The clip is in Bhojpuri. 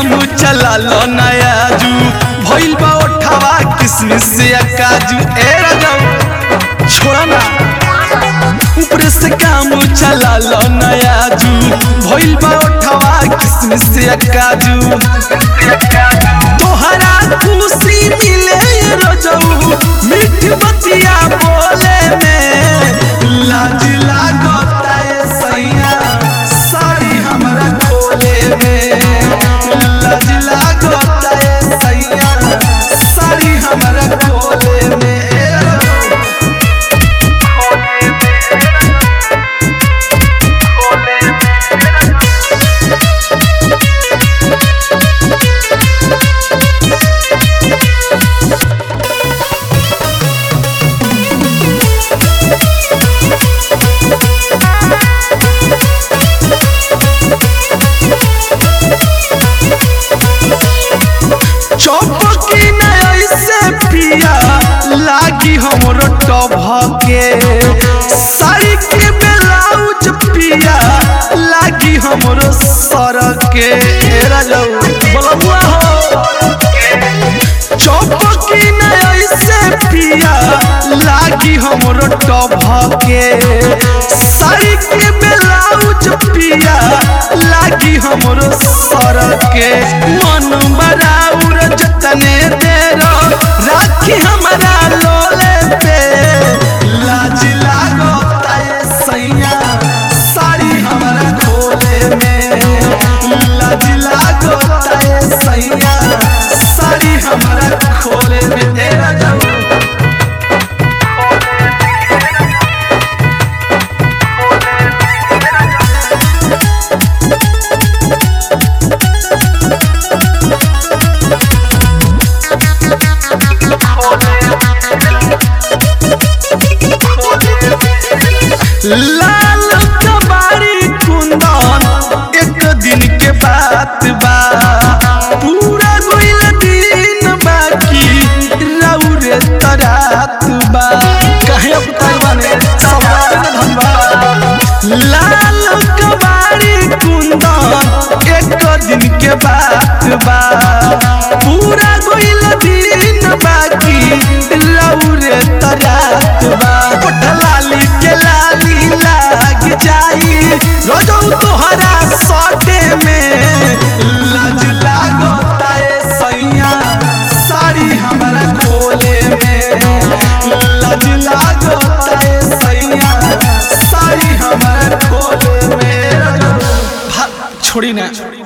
काम चला लो नया जू भइल बा उठावा किसमिस से काजू ए राजाऊ छोड़ा ना ऊपर से काम चला लो नया जू भइल बा उठावा किसमिस से काजू तोहरा खुशी मिले राजाऊ मीठ बतिया बोले में लाज लागता है सैया साड़ी हमरा खोले में लाज लागता है सैया साड़ी हमरा खोले में चौपकी नहीं से पिया लागी हमरो टभके साड़ी के ब्लाउज पिया लागी हमरो सरके राजाऊ बोलबुआ हो चौपकी नहीं से पिया लागी हमरो टभके साड़ी के ब्लाउज पिया लागी हमरो सरके मन बराउर जतने देरो राखी हमरा लोले पे लाज लागता है सैया साड़ी हमरा खोले में लाज लागता है सैया साड़ी हमरा खोले में ए राजाऊ लाल कबाड़ी कुंदन एक दिन के बात बा पूरा गुइल दिन बाकी रौरे तरात बा कहे बताइबा ने सवार न धनबा लाल कबाड़ी कुंदन एक दिन के बात बा पूरा गुइल दिन बाकी रौरे तरात बा लाली के लाली लाग जाई रोजो तोहरा सटे में लाज लागता है सैया साड़ी हमरा खोले में लाज लागता है सैया साड़ी हमरा खोले में छोड़ी ना।